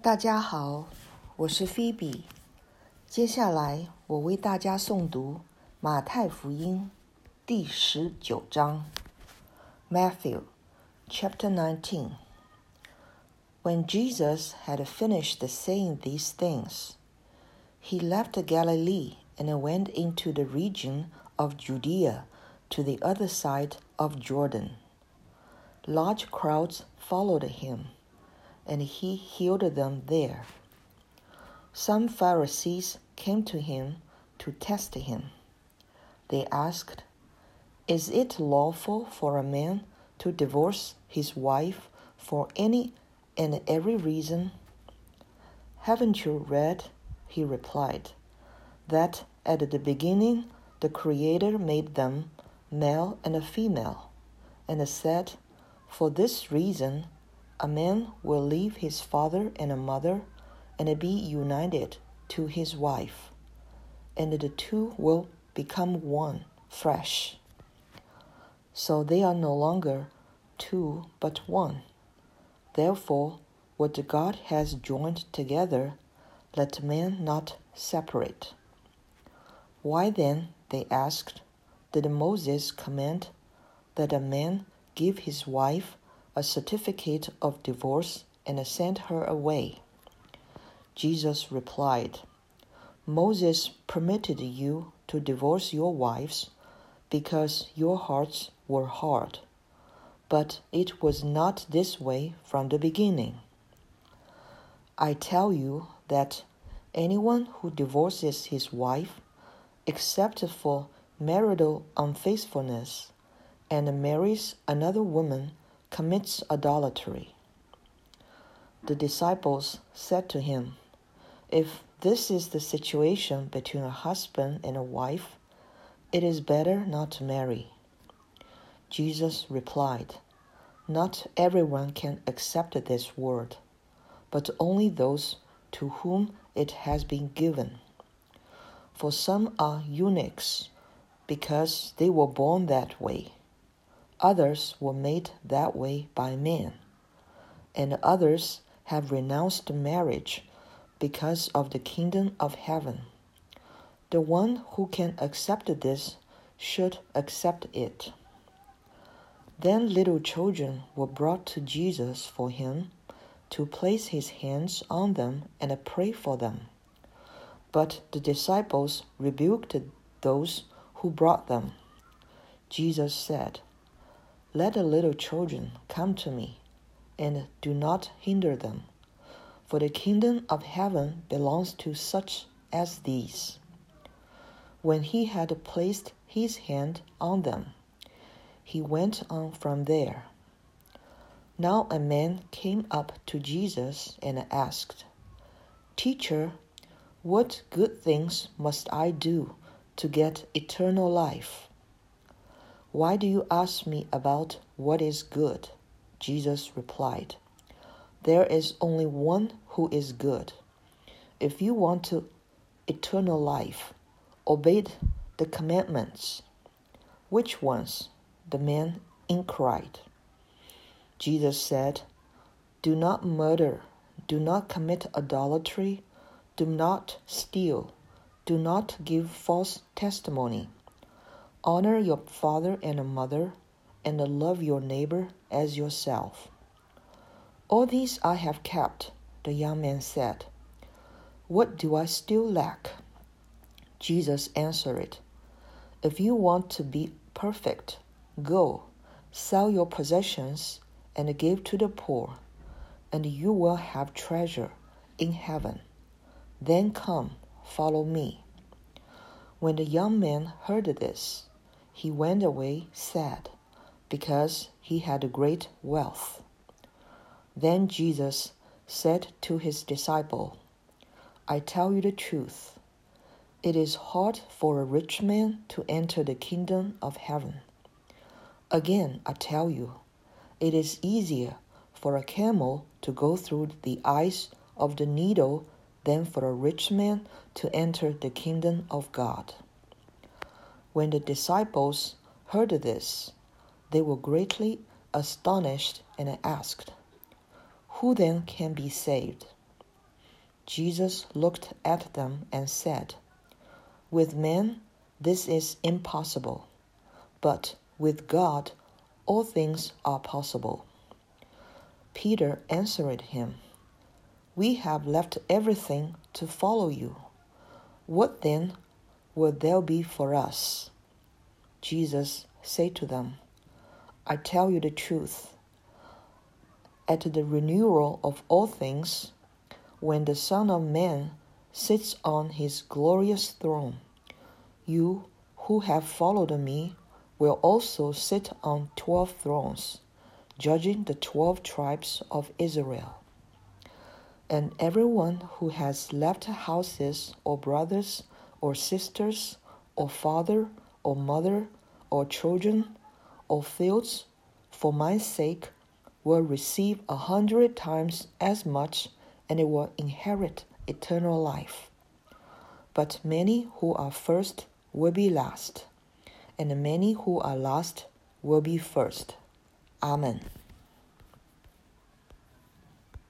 大家好，我是菲比。接下来我为大家诵读马太福音第19章。Matthew chapter 19. When Jesus had finished saying these things, he left Galilee and went into the region of Judea to the other side of Jordan. Large crowds followed him, and he healed them there. Some Pharisees came to him to test him. They asked, "Is it lawful for a man to divorce his wife for any and every reason?" "Haven't you read," he replied, "that at the beginning the Creator made them male and female, and said, 'For this reason a man will leave his father and mother and be united to his wife, and the two will become one flesh. So they are no longer two but one. Therefore, what God has joined together, let man not separate.'" "Why then," they asked, "did Moses command that a man give his wife a certificate of divorce and send her away?" Jesus replied, "Moses permitted you to divorce your wives because your hearts were hard, but it was not this way from the beginning. I tell you that anyone who divorces his wife, except for marital unfaithfulness, and marries another woman commits adultery." The disciples said to him, "If this is the situation between a husband and a wife, it is better not to marry." Jesus replied, "Not everyone can accept this word, but only those to whom it has been given. For some are eunuchs because they were born that way. Others were made that way by men, and others have renounced marriage because of the kingdom of heaven. The one who can accept this should accept it." Then little children were brought to Jesus for him to place his hands on them and pray for them. But the disciples rebuked those who brought them. Jesus said, "Let the little children come to me, and do not hinder them, for the kingdom of heaven belongs to such as these." When he had placed his hand on them, he went on from there. Now a man came up to Jesus and asked, "Teacher, what good things must I do to get eternal life?" "Why do you ask me about what is good?" Jesus replied. "There is only one who is good. If you want eternal life, obey the commandments." "Which ones?" the man inquired. Jesus said, "Do not murder, do not commit adultery, do not steal, do not give false testimony. Honor your father and mother, and love your neighbor as yourself." "All these I have kept," the young man said. "What do I still lack?" Jesus answered, "If you want to be perfect, go, sell your possessions and give to the poor, and you will have treasure in heaven. Then come, follow me." When the young man heard this, he went away sad, because he had great wealth. Then Jesus said to his disciple, "I tell you the truth. It is hard for a rich man to enter the kingdom of heaven. Again, I tell you, it is easier for a camel to go through the eyes of the needle than for a rich man to enter the kingdom of God." When the disciples heard this, they were greatly astonished and asked, "Who then can be saved?" Jesus looked at them and said, "With men this is impossible, but with God all things are possible." Peter answered him, "We have left everything to follow you. What then will there be for us?" Jesus said to them, "I tell you the truth. At the renewal of all things, when the Son of Man sits on his glorious throne, you who have followed me will also sit on 12 thrones, judging the 12 tribes of Israel. And everyone who has left houses or brothers or sisters or father or mother or children or fields for my sake will receive 100 times as much, and it will inherit eternal life. But many who are first will be last, and many who are last will be first." Amen.